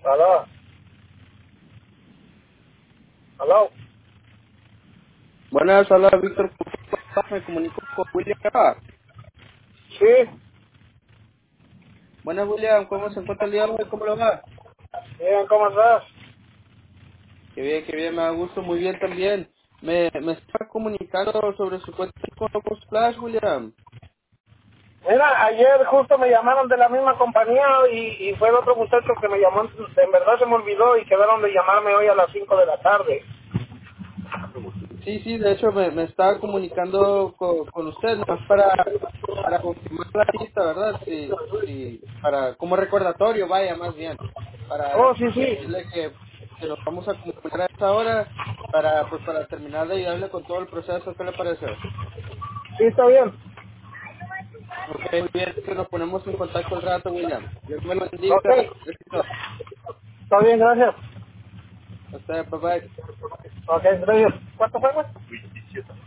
Aló, aló. Buenas, hola Víctor, me comunico con William. Sí, Buenas William, ¿cómo se encuentra el día de hoy? ¿Cómo lo va? bien, ¿cómo estás? Qué bien, me da gusto, muy bien también. Me está comunicando sobre su cuenta con Locos Flash, William. Mira, ayer justo me llamaron de la misma compañía y fue el otro muchacho que me llamó, en verdad se me olvidó y quedaron de llamarme hoy a las 5 de la tarde. Sí, de hecho me estaba comunicando con usted, más para confirmar la cita, ¿verdad? Sí, como recordatorio, vaya, más bien, Oh, para sí, sí, decirle que nos vamos a comunicar a esta hora para terminar de ayudarle con todo el proceso. ¿Qué le parece? sí, está bien. Ok, muy bien, que nos ponemos en contacto al rato, William. Dios me lo Ok, bendiga. Éxito. está bien, gracias. A usted, bye bye. Ok, gracias. ¿Cuánto fue, güey?